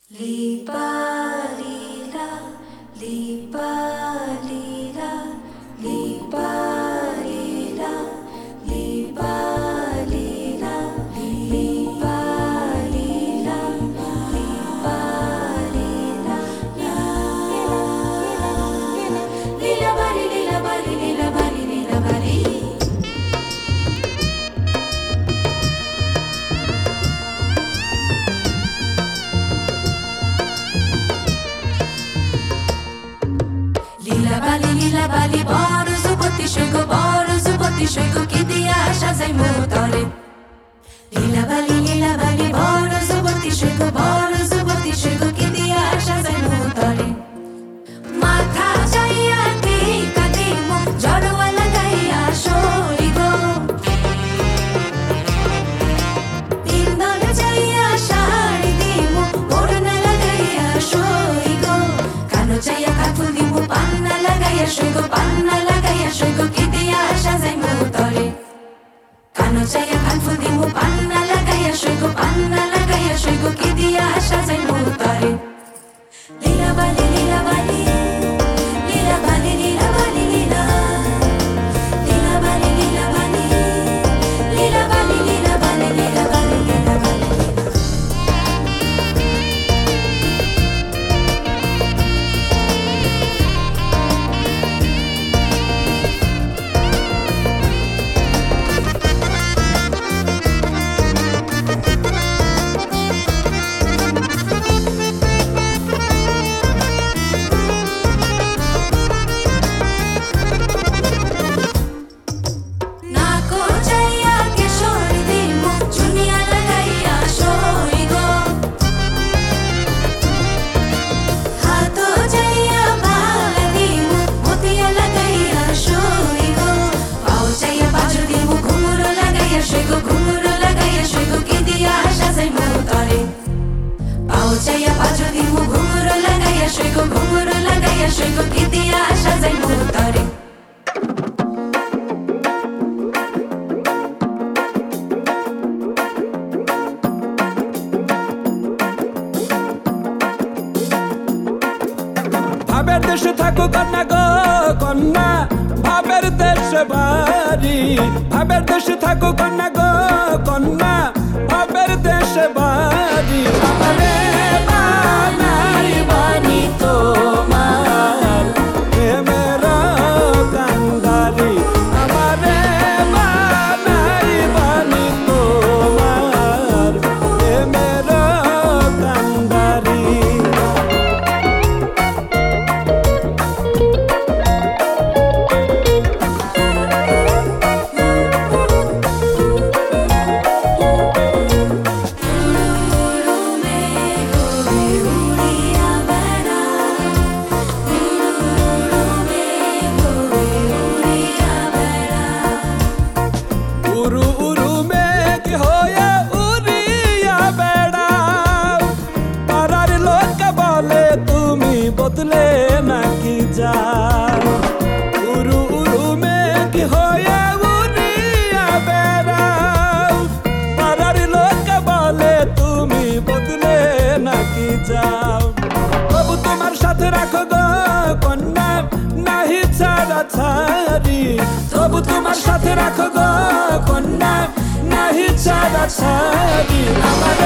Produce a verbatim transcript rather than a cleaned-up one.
Lipa, lila, lipa, lila, lipa, lila, lipa, lila, lipa, lila, lipa, lila, lila bali, lila bali, lila bali, lila bali. Lila bali, lila bali, boro zuboti shoygo, boro zuboti shoygo, ki dia shazai mutore. Lila bali, lila bali, boro zuboti shoygo, boro zuboti shoygo, ki dia shazai mutore. Matha jaiya tika dimo, jorwa lagaiya shoigo. Pindol jaiya shari dimo, orna lagaiya shoigo. Kano jaiya kathul dimo, panna lagaiya shoigo, panna lagaiya shoigo, ki dia shazai mutore. Kano jaiya kathul dimo, panna lagaiya shoigo, panna lagaiya shoigo, ki dia shazai mutore. Lila bali, lila bali, lila bali, lila bali, lila. Lila bali, lila bali, lila bali, lila bali, lila bali, lila bali, lila. Nako jaiya kishor dimo, chuniya lagaiya shoigo. Hato jaiya bala dimo, motiya lagaiya shoigo. Pao jaiya bajro dimo, ghumuro lagaiya shoigo, ghumuro lagaiya shoigo, ki dia shazai mutore. Pao jaiya bajro dimo, ghumuro lagaiya shoigo, ghumuro lagaiya shoigo, ki dia shazai mutore. ভাবের দেশে থাকো কন্যা গো কন্যা, ভাবের দেশে বাড়ি। ভাবের দেশে থাকো কন্যা গো কন্যা, ভাবের দেশে বাড়ি। আমারে বানাই বানি তোমার প্রেমের কান্ডারি। আমারে বানাই বানি তোমার প্রেমের কান্ডারি। উরু উরু মেঘ হয়ে উড়িয়া বেড়াও, পাড়ার লোক বলে তুমি বদলে নাকি যাও। উরু উরু মেঘ হয়ে উড়িয়া বেড়াও, পাড়ার লোক বলে তুমি বদলে নাকি যাও। তবু তোমার সাথে রাখো গো কন্যা, নাহি ছাড়া ছাড়ি। তবু তোমার সাথে রাখো গো কন্যা, নাহি ছাড়া ছাড়ি। আমার